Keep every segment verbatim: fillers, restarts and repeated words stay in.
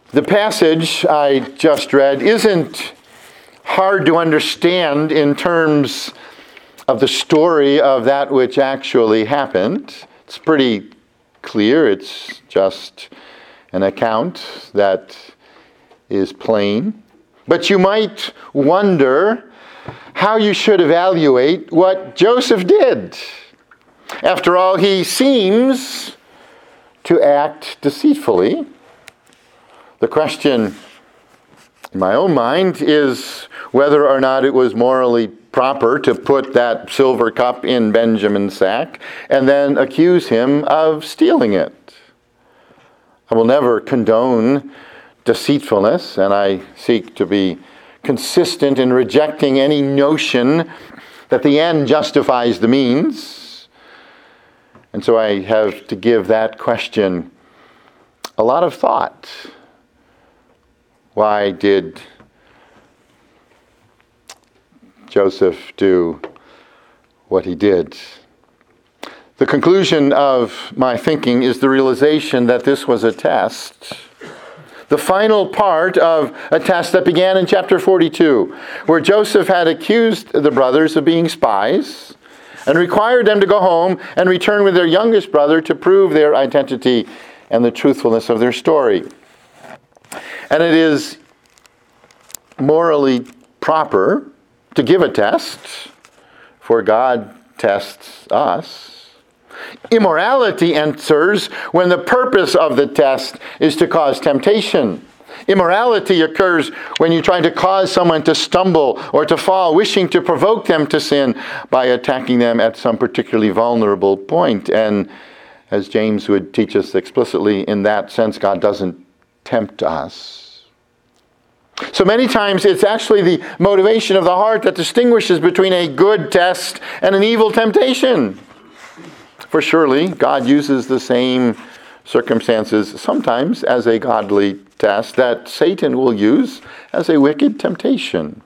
The passage I just read isn't hard to understand in terms of the story of that which actually happened. It's pretty clear. It's just an account that is plain. But you might wonder how you should evaluate what Joseph did. After all, he seems to act deceitfully. The question in my own mind is whether or not it was morally proper to put that silver cup in Benjamin's sack and then accuse him of stealing it. I will never condone deceitfulness, and I seek to be consistent in rejecting any notion that the end justifies the means. And so I have to give that question a lot of thought. Why did Joseph do what he did? The conclusion of my thinking is the realization that this was a test. The final part of a test that began in chapter forty-two, where Joseph had accused the brothers of being spies and required them to go home and return with their youngest brother to prove their identity and the truthfulness of their story. And it is morally proper to give a test, for God tests us. Immorality enters when the purpose of the test is to cause temptation. Immorality occurs when you try to cause someone to stumble or to fall, wishing to provoke them to sin by attacking them at some particularly vulnerable point. And as James would teach us explicitly, in that sense, God doesn't tempt us. So many times it's actually the motivation of the heart that distinguishes between a good test and an evil temptation. For surely God uses the same circumstances sometimes as a godly test that Satan will use as a wicked temptation.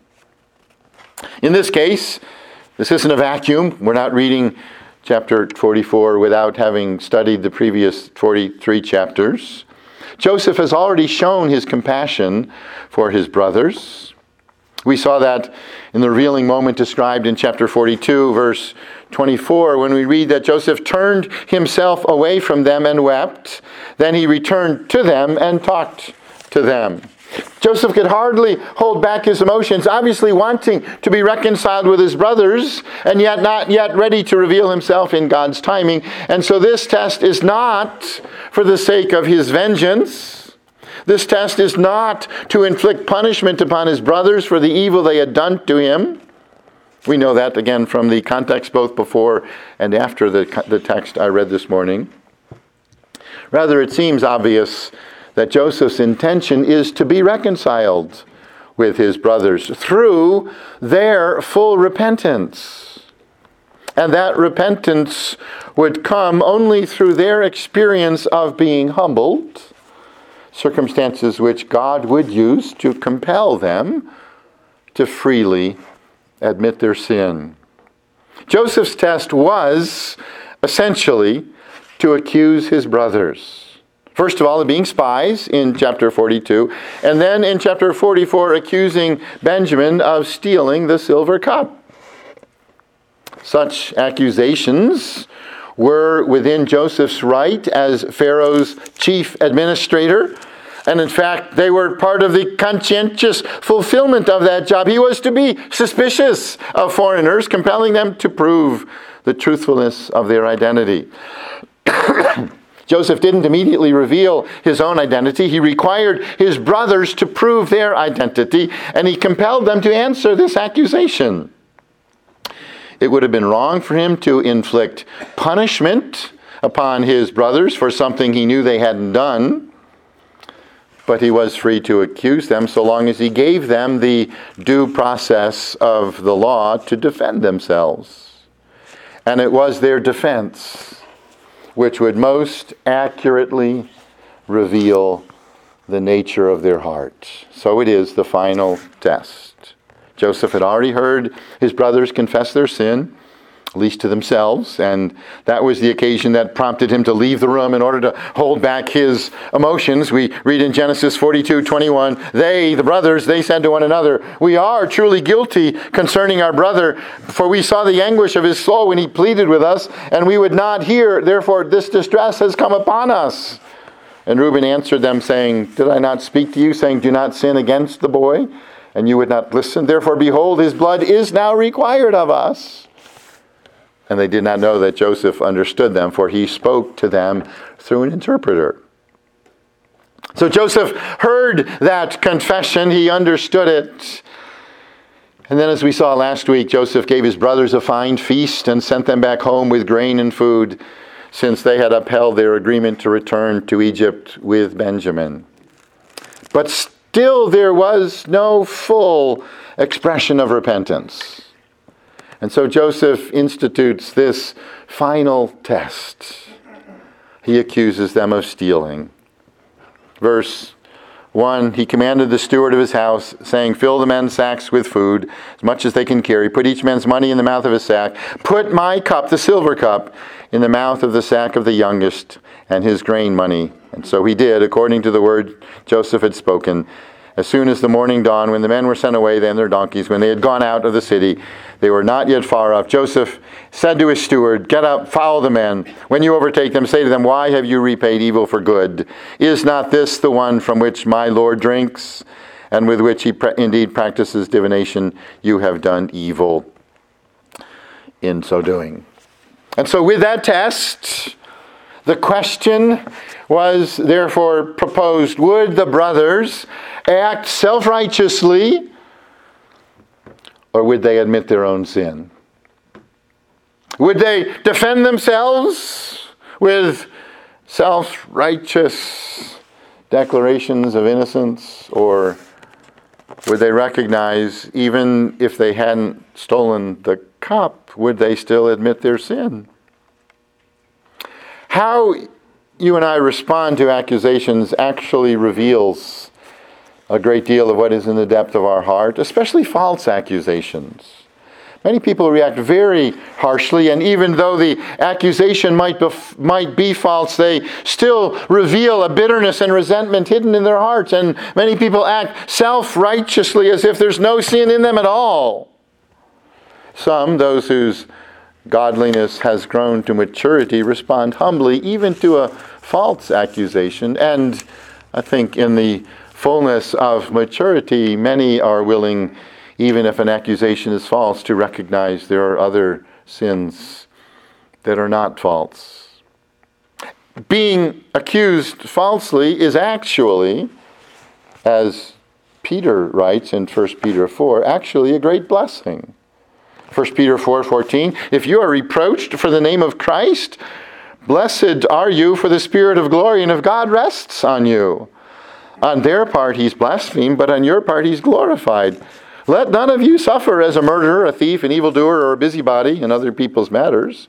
In this case, this isn't a vacuum. We're not reading chapter forty-four without having studied the previous forty-three chapters. Joseph has already shown his compassion for his brothers. We saw that in the revealing moment described in chapter forty-two, verse twenty-four, when we read that Joseph turned himself away from them and wept. Then he returned to them and talked to them. Joseph could hardly hold back his emotions, obviously wanting to be reconciled with his brothers, and yet not yet ready to reveal himself in God's timing. And so this test is not for the sake of his vengeance. This test is not to inflict punishment upon his brothers for the evil they had done to him. We know that, again, from the context both before and after the, the text I read this morning. Rather, it seems obvious that Joseph's intention is to be reconciled with his brothers through their full repentance. And that repentance would come only through their experience of being humbled, circumstances which God would use to compel them to freely admit their sin. Joseph's test was essentially to accuse his brothers. First of all, of being spies in chapter forty-two, and then in chapter forty-four, accusing Benjamin of stealing the silver cup. Such accusations were within Joseph's right as Pharaoh's chief administrator, and in fact, they were part of the conscientious fulfillment of that job. He was to be suspicious of foreigners, compelling them to prove the truthfulness of their identity. Joseph didn't immediately reveal his own identity. He required his brothers to prove their identity, and he compelled them to answer this accusation. It would have been wrong for him to inflict punishment upon his brothers for something he knew they hadn't done, but he was free to accuse them so long as he gave them the due process of the law to defend themselves. And it was their defense which would most accurately reveal the nature of their heart. So it is the final test. Joseph had already heard his brothers confess their sin. at least to themselves, and that was the occasion that prompted him to leave the room in order to hold back his emotions. We read in Genesis forty-two twenty-one, they, the brothers, they said to one another, we are truly guilty concerning our brother, for we saw the anguish of his soul when he pleaded with us, and we would not hear, therefore this distress has come upon us. And Reuben answered them, saying, did I not speak to you, saying, do not sin against the boy? And you would not listen. Therefore, behold, his blood is now required of us. And they did not know that Joseph understood them, for he spoke to them through an interpreter. So Joseph heard that confession. He understood it. And then, as we saw last week, Joseph gave his brothers a fine feast and sent them back home with grain and food, since they had upheld their agreement to return to Egypt with Benjamin. But still there was no full expression of repentance. And so Joseph institutes this final test. He accuses them of stealing. Verse one, he commanded the steward of his house, saying, fill the men's sacks with food, as much as they can carry. Put each man's money in the mouth of his sack. Put my cup, the silver cup, in the mouth of the sack of the youngest, and his grain money. And so he did, according to the word Joseph had spoken. As soon as the morning dawned, when the men were sent away, they and their donkeys, when they had gone out of the city, they were not yet far off. Joseph said to his steward, get up, follow the men. When you overtake them, say to them, why have you repaid evil for good? Is not this the one from which my Lord drinks, and with which he pra- indeed practices divination? You have done evil in so doing. And so with that test, the question was therefore proposed, would the brothers act self-righteously, or would they admit their own sin? Would they defend themselves with self-righteous declarations of innocence, or would they recognize, even if they hadn't stolen the cup, would they still admit their sin? How you and I respond to accusations actually reveals a great deal of what is in the depth of our heart, especially false accusations. Many people react very harshly, and even though the accusation might be, might be false, they still reveal a bitterness and resentment hidden in their hearts. And many people act self-righteously as if there's no sin in them at all. Some, those whose godliness has grown to maturity, respond humbly even to a false accusation. And I think in the fullness of maturity, many are willing, even if an accusation is false, to recognize there are other sins that are not false. Being accused falsely is actually, as Peter writes in First Peter four, actually a great blessing. First Peter four fourteen, if you are reproached for the name of Christ, blessed are you, for the Spirit of glory and of God rests on you. On their part he's blasphemed, but on your part he's glorified. Let none of you suffer as a murderer, a thief, an evildoer, or a busybody in other people's matters.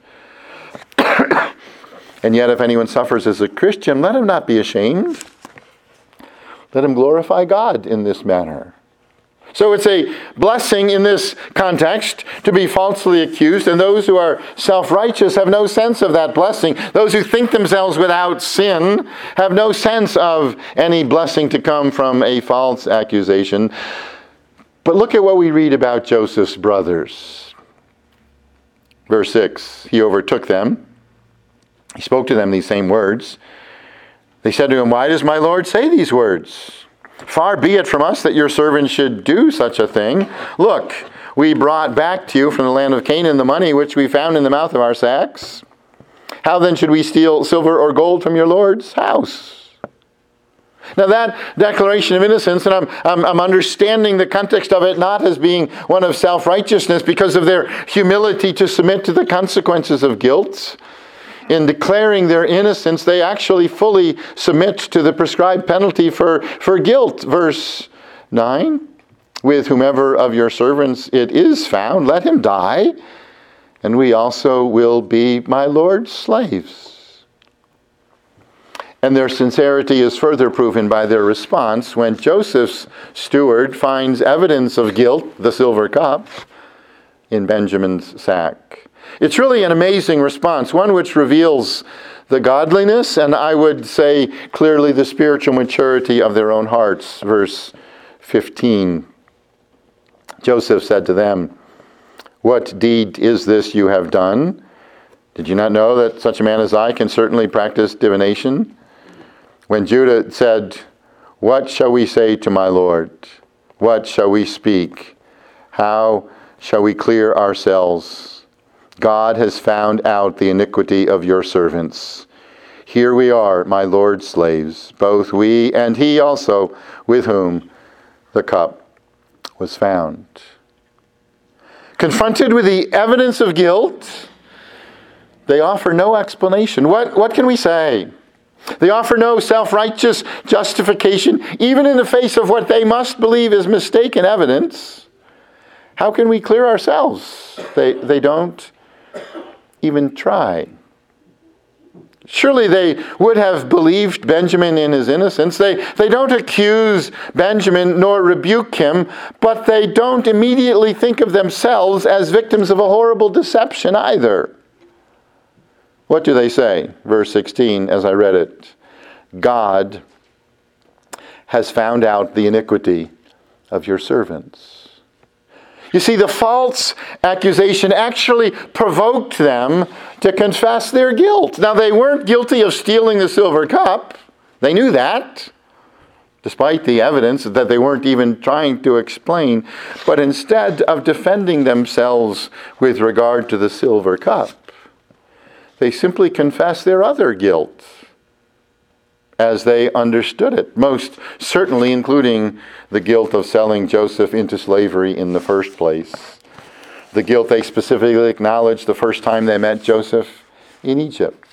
And yet if anyone suffers as a Christian, let him not be ashamed. Let him glorify God in this manner. So it's a blessing in this context to be falsely accused, and those who are self-righteous have no sense of that blessing. Those who think themselves without sin have no sense of any blessing to come from a false accusation. But look at what we read about Joseph's brothers. Verse six, he overtook them. He spoke to them these same words. They said to him, why does my Lord say these words? Far be it from us that your servant should do such a thing. Look, we brought back to you from the land of Canaan the money which we found in the mouth of our sacks. How then should we steal silver or gold from your Lord's house? Now that declaration of innocence, and I'm, I'm, I'm understanding the context of it not as being one of self-righteousness because of their humility to submit to the consequences of guilt. In declaring their innocence, they actually fully submit to the prescribed penalty for, for guilt. Verse nine, with whomever of your servants it is found, let him die, and we also will be my Lord's slaves. And their sincerity is further proven by their response when Joseph's steward finds evidence of guilt, the silver cup, in Benjamin's sack. It's really an amazing response, one which reveals the godliness and I would say clearly the spiritual maturity of their own hearts. Verse fifteen. Joseph said to them, "What deed is this you have done? Did you not know that such a man as I can certainly practice divination?" When Judah said, "What shall we say to my Lord? What shall we speak? How shall we clear ourselves? God has found out the iniquity of your servants. Here we are, my Lord's slaves, both we and he also, with whom the cup was found." Confronted with the evidence of guilt, they offer no explanation. What, what can we say? They offer no self-righteous justification, even in the face of what they must believe is mistaken evidence. How can we clear ourselves? They, they don't even try. Surely they would have believed Benjamin in his innocence. They, they don't accuse Benjamin nor rebuke him, but they don't immediately think of themselves as victims of a horrible deception either. What do they say? Verse sixteen, as I read it. God has found out the iniquity of your servants. You see, the false accusation actually provoked them to confess their guilt. Now, they weren't guilty of stealing the silver cup. They knew that, despite the evidence that they weren't even trying to explain. But instead of defending themselves with regard to the silver cup, they simply confessed their other guilt as they understood it, most certainly including the guilt of selling Joseph into slavery in the first place. The guilt they specifically acknowledged the first time they met Joseph in Egypt.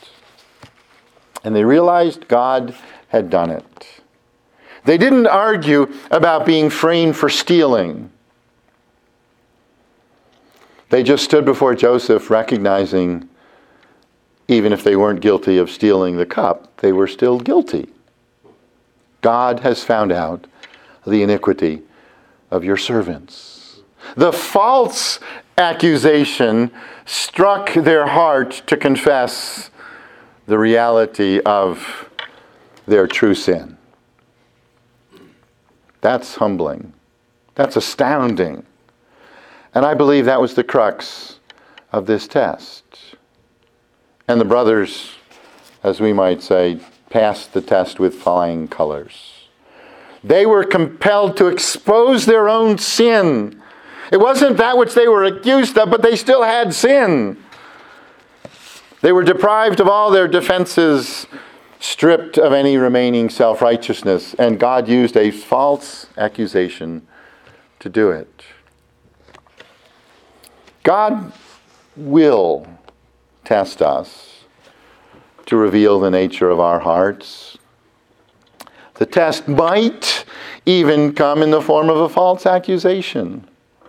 And they realized God had done it. They didn't argue about being framed for stealing. They just stood before Joseph recognizing even if they weren't guilty of stealing the cup, they were still guilty. God has found out the iniquity of your servants. The false accusation struck their heart to confess the reality of their true sin. That's humbling. That's astounding. And I believe that was the crux of this test. And the brothers, as we might say, passed the test with flying colors. They were compelled to expose their own sin. It wasn't that which they were accused of, but they still had sin. They were deprived of all their defenses, stripped of any remaining self-righteousness, and God used a false accusation to do it. God will test us to reveal the nature of our hearts. The test might even come in the form of a false accusation.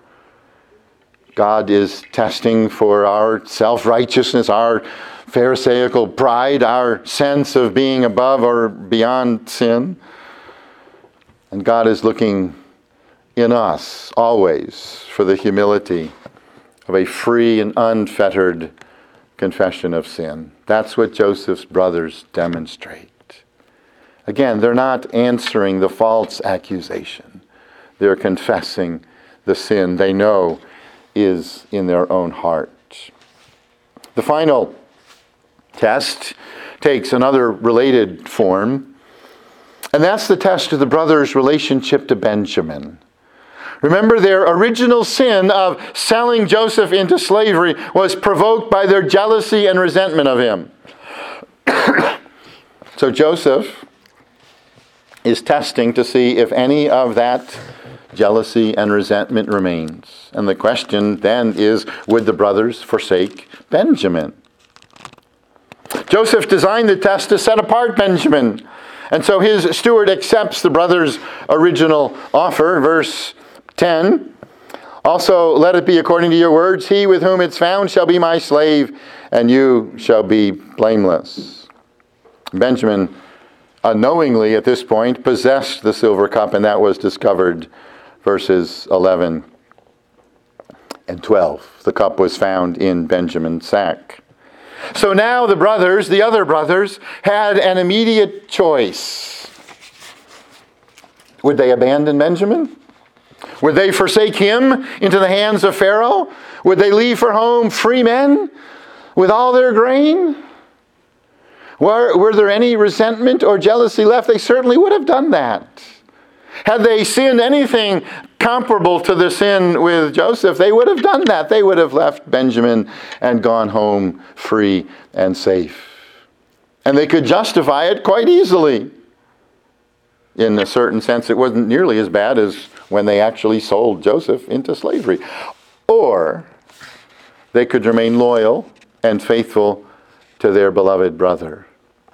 God is testing for our self-righteousness, our Pharisaical pride, our sense of being above or beyond sin. And God is looking in us always for the humility of a free and unfettered confession of sin. That's what Joseph's brothers demonstrate. Again, they're not answering the false accusation. They're confessing the sin they know is in their own heart. The final test takes another related form, and that's the test of the brothers' relationship to Benjamin. Remember, their original sin of selling Joseph into slavery was provoked by their jealousy and resentment of him. So Joseph is testing to see if any of that jealousy and resentment remains. And the question then is, would the brothers forsake Benjamin? Joseph designed the test to set apart Benjamin. And so his steward accepts the brothers' original offer. Verse ten, also let it be according to your words, he with whom it's found shall be my slave, and you shall be blameless. Benjamin unknowingly at this point possessed the silver cup, and that was discovered, verses eleven and twelve. The cup was found in Benjamin's sack. So now the brothers, the other brothers, had an immediate choice. Would they abandon Benjamin? Would they forsake him into the hands of Pharaoh? Would they leave for home free men with all their grain? Were, were there any resentment or jealousy left? They certainly would have done that. Had they sinned anything comparable to the sin with Joseph, they would have done that. They would have left Benjamin and gone home free and safe. And they could justify it quite easily. In a certain sense, it wasn't nearly as bad as when they actually sold Joseph into slavery. Or they could remain loyal and faithful to their beloved brother.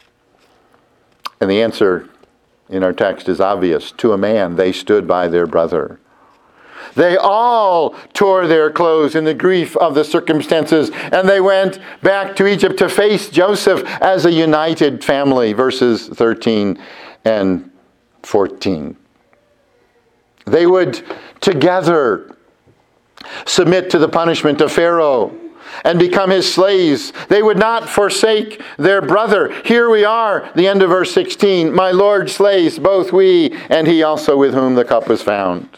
And the answer in our text is obvious. To a man, they stood by their brother. They all tore their clothes in the grief of the circumstances, and they went back to Egypt to face Joseph as a united family, verses thirteen and fourteen. They would together submit to the punishment of Pharaoh and become his slaves. They would not forsake their brother. Here we are, the end of verse sixteen. My Lord slays, both we and he also with whom the cup was found.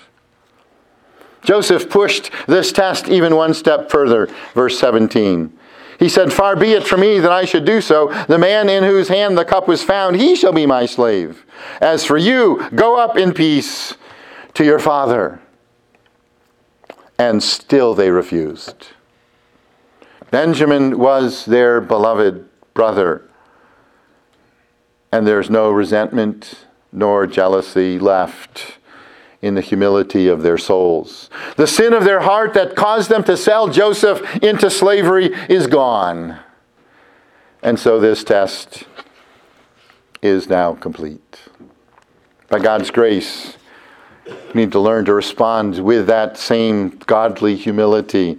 Joseph pushed this test even one step further. Verse seventeen. He said, far be it from me that I should do so. The man in whose hand the cup was found, he shall be my slave. As for you, go up in peace to your father. And still they refused. Benjamin was their beloved brother. And there's no resentment nor jealousy left in the humility of their souls. The sin of their heart that caused them to sell Joseph into slavery is gone. And so this test is now complete. By God's grace, we need to learn to respond with that same godly humility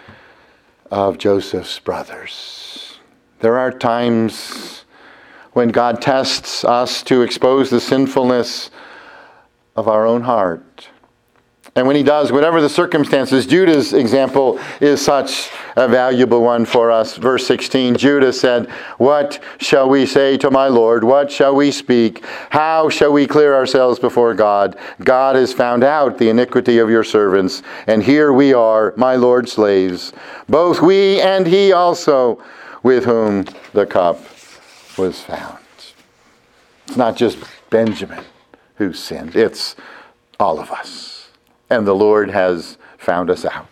of Joseph's brothers. There are times when God tests us to expose the sinfulness of our own heart. And when he does, whatever the circumstances, Judah's example is such a valuable one for us. Verse sixteen, Judah said, what shall we say to my Lord? What shall we speak? How shall we clear ourselves before God? God has found out the iniquity of your servants, and here we are, my Lord's slaves, both we and he also, with whom the cup was found. It's not just Benjamin who sinned. It's all of us. And the Lord has found us out.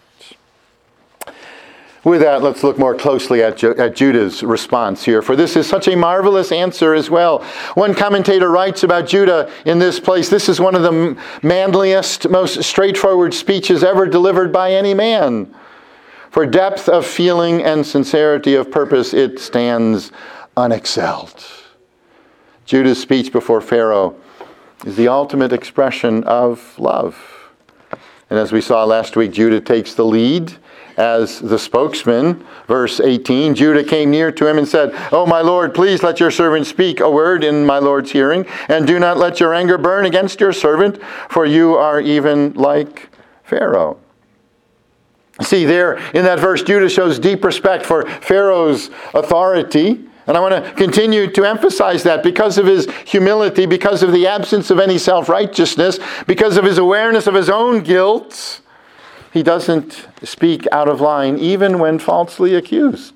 With that, let's look more closely at, Ju- at Judah's response here, for this is such a marvelous answer as well. One commentator writes about Judah in this place, this is one of the manliest, most straightforward speeches ever delivered by any man. For depth of feeling and sincerity of purpose, it stands unexcelled. Judah's speech before Pharaoh is the ultimate expression of love. And as we saw last week, Judah takes the lead as the spokesman. Verse eighteen, Judah came near to him and said, "O my Lord, please let your servant speak a word in my Lord's hearing, and do not let your anger burn against your servant, for you are even like Pharaoh." See, there in that verse, Judah shows deep respect for Pharaoh's authority. And I want to continue to emphasize that because of his humility, because of the absence of any self-righteousness, because of his awareness of his own guilt, he doesn't speak out of line even when falsely accused.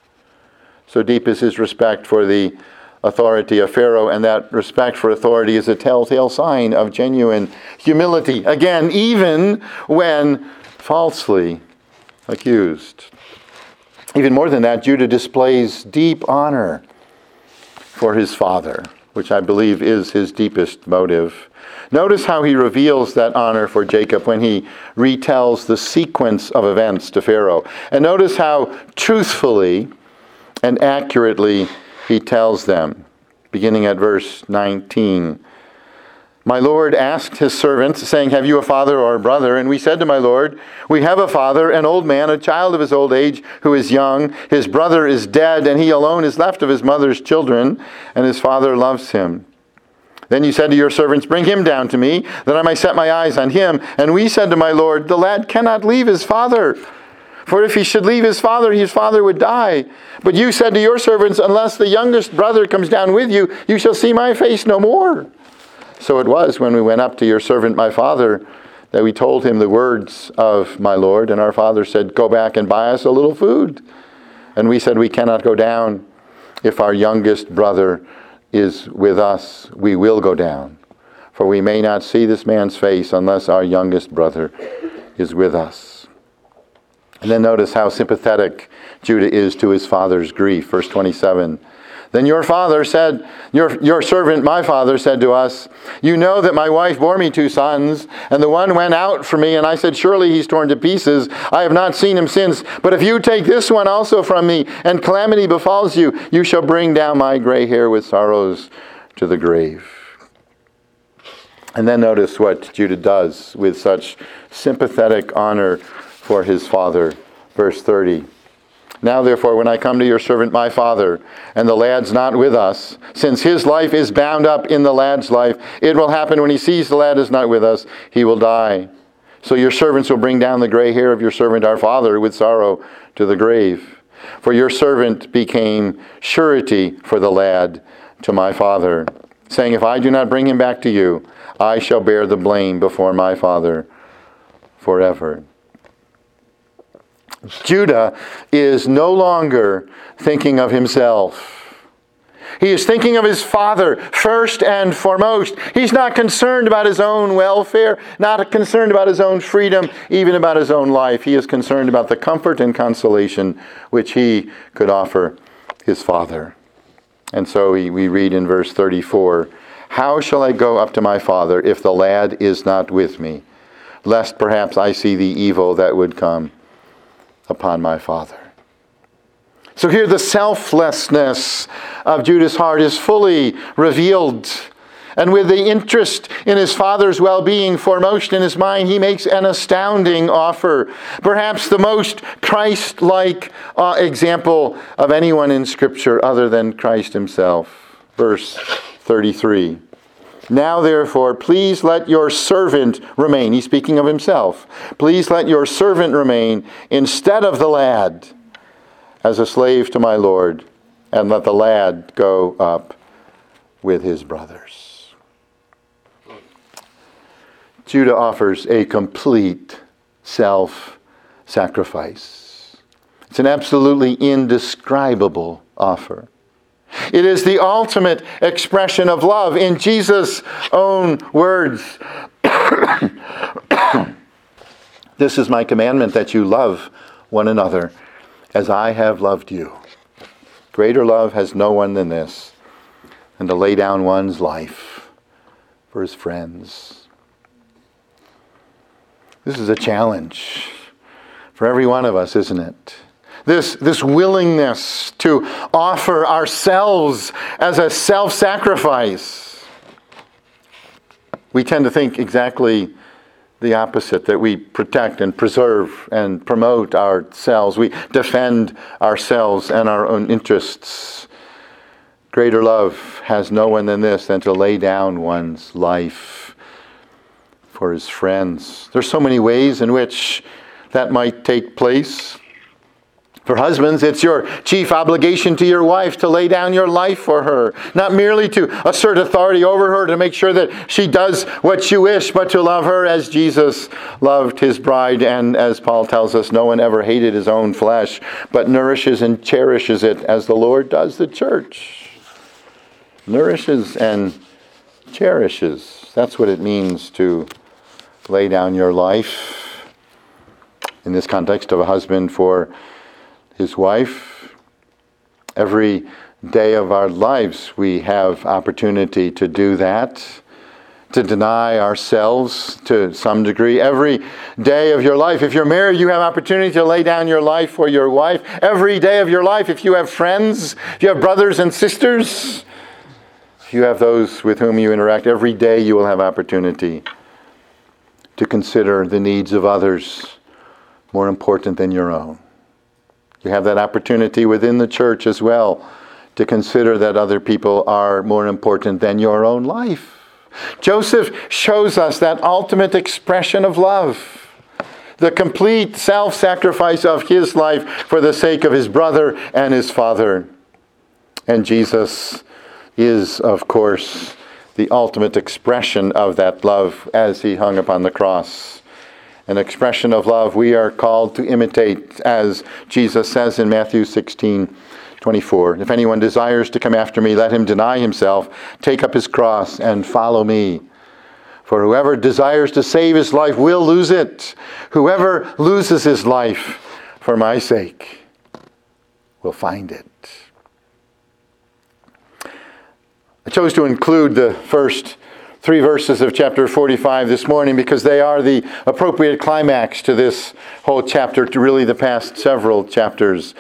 So deep is his respect for the authority of Pharaoh, and that respect for authority is a telltale sign of genuine humility. Again, even when falsely accused. Even more than that, Judah displays deep honor for his father, which I believe is his deepest motive. Notice how he reveals that honor for Jacob when he retells the sequence of events to Pharaoh. And notice how truthfully and accurately he tells them, beginning at verse nineteen. My Lord asked his servants, saying, "Have you a father or a brother?" And we said to my Lord, "We have a father, an old man, a child of his old age, who is young. His brother is dead, and he alone is left of his mother's children, and his father loves him." Then you said to your servants, "Bring him down to me, that I may set my eyes on him." And we said to my Lord, "The lad cannot leave his father, For if he should leave his father, his father would die. But you said to your servants, unless the youngest brother comes down with you, you shall see my face no more. So it was when we went up to your servant my father, that we told him the words of my Lord. And our father said, go back and buy us a little food. And we said, we cannot go down. If our youngest brother is with us, we will go down. For we may not see this man's face unless our youngest brother is with us. And then notice how sympathetic Judah is to his father's grief. Verse twenty-seven. Then your father said, your, your servant, my father, said to us, you know that my wife bore me two sons, and the one went out from me, and I said, surely he's torn to pieces. I have not seen him since. But if you take this one also from me, and calamity befalls you, you shall bring down my gray hair with sorrows to the grave. And then notice what Judah does with such sympathetic honor for his father. Verse thirty. Now therefore, when I come to your servant my father, and the lad's not with us, since his life is bound up in the lad's life, it will happen when he sees the lad is not with us, he will die. So your servants will bring down the gray hair of your servant our father with sorrow to the grave. For your servant became surety for the lad to my father, saying, if I do not bring him back to you, I shall bear the blame before my father forever. Judah is no longer thinking of himself. He is thinking of his father first and foremost. He's not concerned about his own welfare, not concerned about his own freedom, even about his own life. He is concerned about the comfort and consolation which he could offer his father. And so we, we read in verse thirty-four, how shall I go up to my father if the lad is not with me, lest perhaps I see the evil that would come upon my father. So here the selflessness of Judah's heart is fully revealed. And with the interest in his father's well-being foremost in his mind, he makes an astounding offer. Perhaps the most Christ-like uh, example of anyone in Scripture other than Christ himself. Verse thirty-three. Now therefore, please let your servant remain. He's speaking of himself. Please let your servant remain instead of the lad as a slave to my Lord, and let the lad go up with his brothers. Judah offers a complete self-sacrifice. It's an absolutely indescribable offer. It is the ultimate expression of love in Jesus' own words. This is my commandment, that you love one another as I have loved you. Greater love has no one than this, than to lay down one's life for his friends. This is a challenge for every one of us, isn't it? This, this willingness to offer ourselves as a self-sacrifice. We tend to think exactly the opposite, that we protect and preserve and promote ourselves. We defend ourselves and our own interests. Greater love has no one than this, than to lay down one's life for his friends. There's so many ways in which that might take place. For husbands, it's your chief obligation to your wife to lay down your life for her. Not merely to assert authority over her, to make sure that she does what you wish, but to love her as Jesus loved his bride. And as Paul tells us, no one ever hated his own flesh, but nourishes and cherishes it as the Lord does the church. Nourishes and cherishes. That's what it means to lay down your life. In this context of a husband for his wife. Every day of our lives we have opportunity to do that, to deny ourselves to some degree. Every day of your life, if you're married, you have opportunity to lay down your life for your wife. Every day of your life, if you have friends, if you have brothers and sisters, if you have those with whom you interact, every day you will have opportunity to consider the needs of others more important than your own. You have that opportunity within the church as well to consider that other people are more important than your own life. Joseph shows us that ultimate expression of love. the complete self-sacrifice of his life for the sake of his brother and his father. And Jesus is, of course, the ultimate expression of that love as he hung upon the cross. An expression of love we are called to imitate, as Jesus says in Matthew sixteen twenty-four. If anyone desires to come after me, let him deny himself, take up his cross, and follow me. For whoever desires to save his life will lose it. Whoever loses his life for my sake will find it. I chose to include the first three verses of chapter forty-five this morning because they are the appropriate climax to this whole chapter, to really the past several chapters.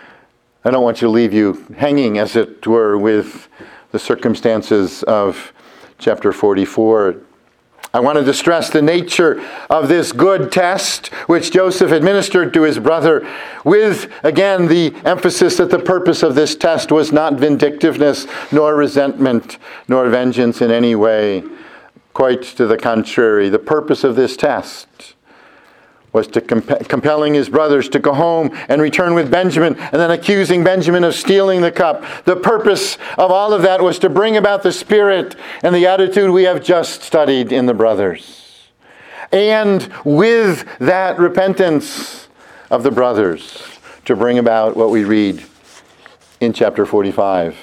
I don't want you to leave you hanging, as it were, with the circumstances of chapter forty-four. I wanted to stress the nature of this good test which Joseph administered to his brother, with, again, the emphasis that the purpose of this test was not vindictiveness, nor resentment, nor vengeance in any way. Quite to the contrary, the purpose of this test was to comp- compelling his brothers to go home and return with Benjamin, and then accusing Benjamin of stealing the cup. The purpose of all of that was to bring about the spirit and the attitude we have just studied in the brothers. And with that repentance of the brothers, to bring about what we read in chapter forty-five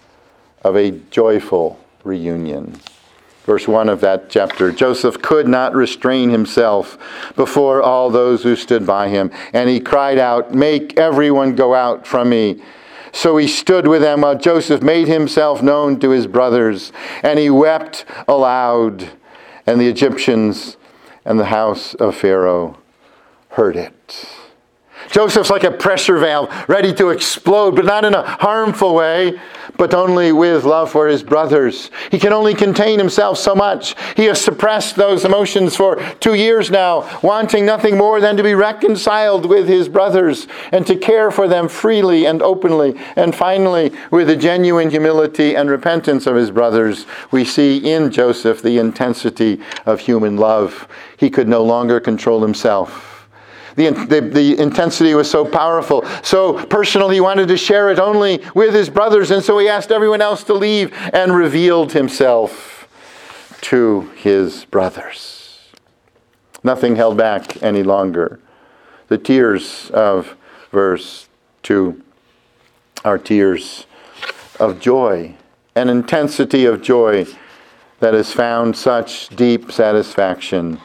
of a joyful reunion. Verse one of that chapter, Joseph could not restrain himself before all those who stood by him, and he cried out, "Make everyone go out from me." So he stood with them while Joseph made himself known to his brothers, and he wept aloud, and the Egyptians and the house of Pharaoh heard it. Joseph's like a pressure valve, ready to explode, but not in a harmful way, but only with love for his brothers. He can only contain himself so much. He has suppressed those emotions for two years now, wanting nothing more than to be reconciled with his brothers and to care for them freely and openly. And finally, with the genuine humility and repentance of his brothers, we see in Joseph the intensity of human love. He could no longer control himself. The, the, the intensity was so powerful, so personal, he wanted to share it only with his brothers, and so he asked everyone else to leave and revealed himself to his brothers. Nothing held back any longer. The tears of verse two are tears of joy, an intensity of joy that has found such deep satisfaction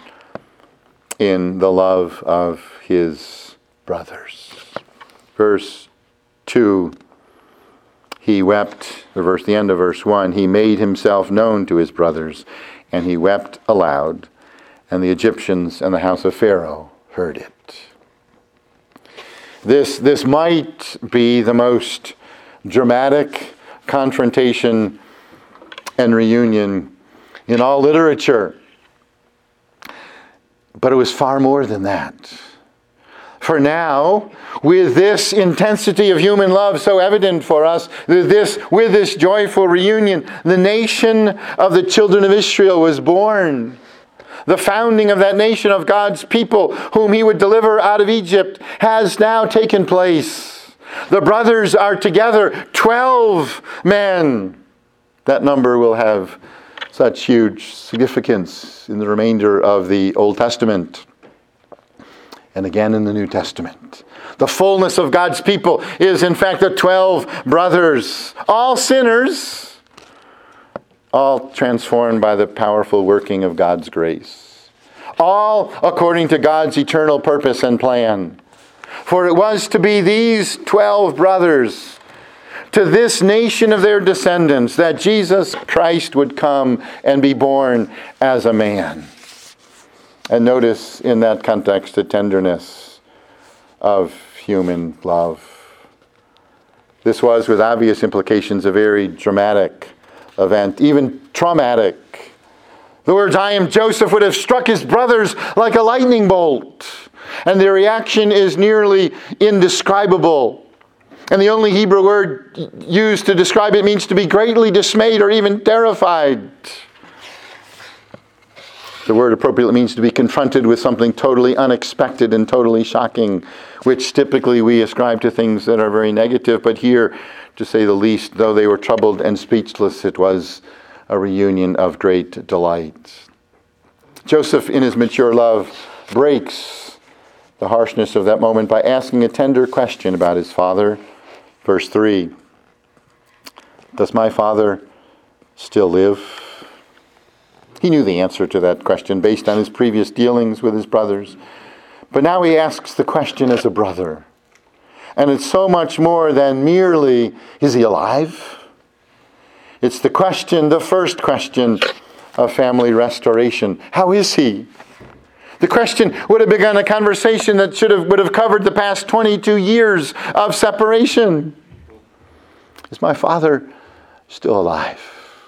in the love of his brothers. Verse two, he wept, the verse, the end of verse one, he made himself known to his brothers, and he wept aloud, and the Egyptians and the house of Pharaoh heard it. This, this might be the most dramatic confrontation and reunion in all literature. But it was far more than that. For now, with this intensity of human love so evident for us, this, with this joyful reunion, the nation of the children of Israel was born. The founding of that nation of God's people, whom he would deliver out of Egypt, has now taken place. The brothers are together, twelve men. That number will have such huge significance in the remainder of the Old Testament and again in the New Testament. The fullness of God's people is in fact the twelve brothers, all sinners, all transformed by the powerful working of God's grace, all according to God's eternal purpose and plan. For it was to be these twelve brothers, to this nation of their descendants, that Jesus Christ would come and be born as a man. And notice in that context the tenderness of human love. This was, with obvious implications, a very dramatic event, even traumatic. The words, "I am Joseph," would have struck his brothers like a lightning bolt. And their reaction is nearly indescribable. And the only Hebrew word used to describe it means to be greatly dismayed or even terrified. The word appropriately means to be confronted with something totally unexpected and totally shocking, which typically we ascribe to things that are very negative. But here, to say the least, though they were troubled and speechless, it was a reunion of great delight. Joseph, in his mature love, breaks the harshness of that moment by asking a tender question about his father. Verse three, does my father still live? He knew the answer to that question based on his previous dealings with his brothers. But now he asks the question as a brother. And it's so much more than merely, is he alive? It's the question, the first question of family restoration. How is he? The question would have begun a conversation that should have would have covered the past twenty-two years of separation. Is my father still alive?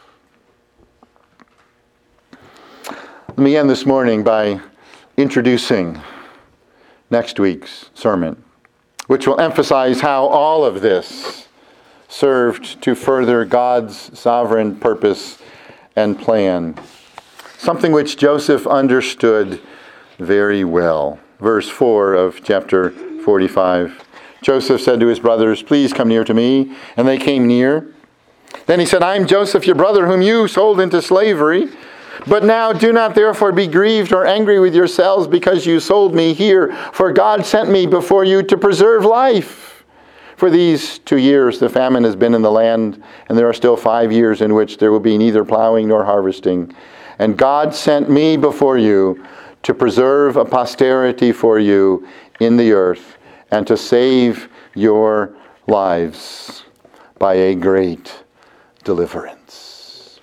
Let me end this morning by introducing next week's sermon, which will emphasize how all of this served to further God's sovereign purpose and plan, something which Joseph understood very well. Verse four of chapter forty-five. Joseph said to his brothers, please come near to me. And they came near. Then he said, I am Joseph, your brother, whom you sold into slavery. But now do not therefore be grieved or angry with yourselves because you sold me here. For God sent me before you to preserve life. For these two years the famine has been in the land, and there are still five years in which there will be neither plowing nor harvesting. And God sent me before you to preserve a posterity for you in the earth, and to save your lives by a great deliverance.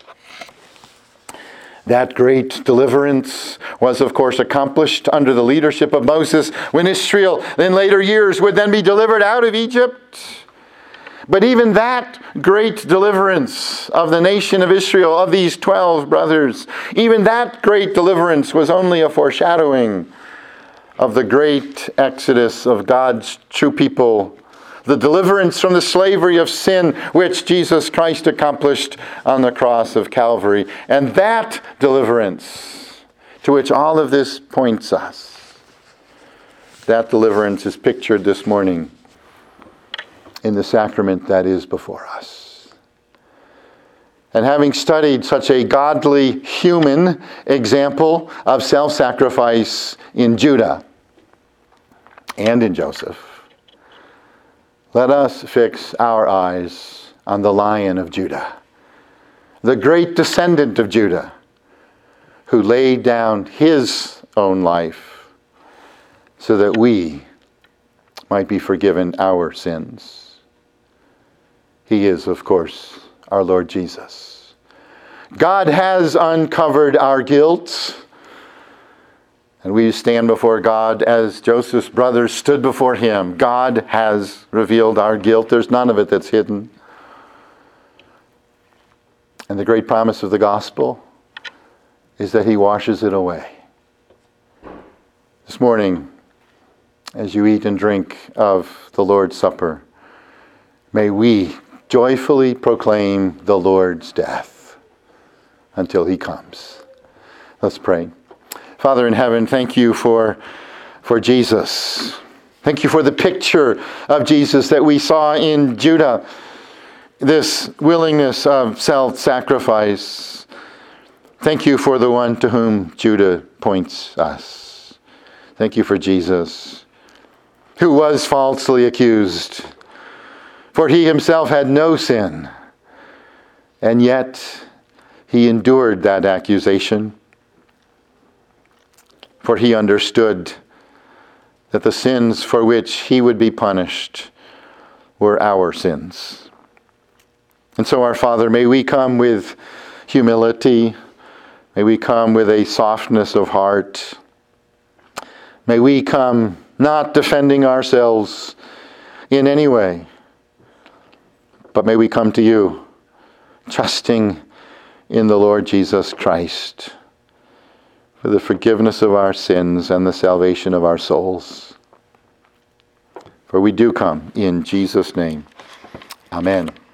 That great deliverance was, of course, accomplished under the leadership of Moses, when Israel in later years would then be delivered out of Egypt. But even that great deliverance of the nation of Israel, of these twelve brothers, even that great deliverance was only a foreshadowing of the great exodus of God's true people, the deliverance from the slavery of sin which Jesus Christ accomplished on the cross of Calvary. And that deliverance to which all of this points us, that deliverance is pictured this morning in the sacrament that is before us. And having studied such a godly human example of self-sacrifice in Judah and in Joseph, let us fix our eyes on the Lion of Judah, the great descendant of Judah, who laid down his own life so that we might be forgiven our sins. He is, of course, our Lord Jesus. God has uncovered our guilt, and we stand before God as Joseph's brothers stood before him. God has revealed our guilt. There's none of it that's hidden. And the great promise of the gospel is that he washes it away. This morning, as you eat and drink of the Lord's Supper, may we joyfully proclaim the Lord's death until he comes. Let's pray. Father in heaven, thank you for, for Jesus. Thank you for the picture of Jesus that we saw in Judah, this willingness of self-sacrifice. Thank you for the one to whom Judah points us. Thank you for Jesus, who was falsely accused, for he himself had no sin, and yet he endured that accusation. For he understood that the sins for which he would be punished were our sins. And so, our Father, may we come with humility. May we come with a softness of heart. May we come not defending ourselves in any way, but may we come to you trusting in the Lord Jesus Christ for the forgiveness of our sins and the salvation of our souls. For we do come in Jesus' name. Amen.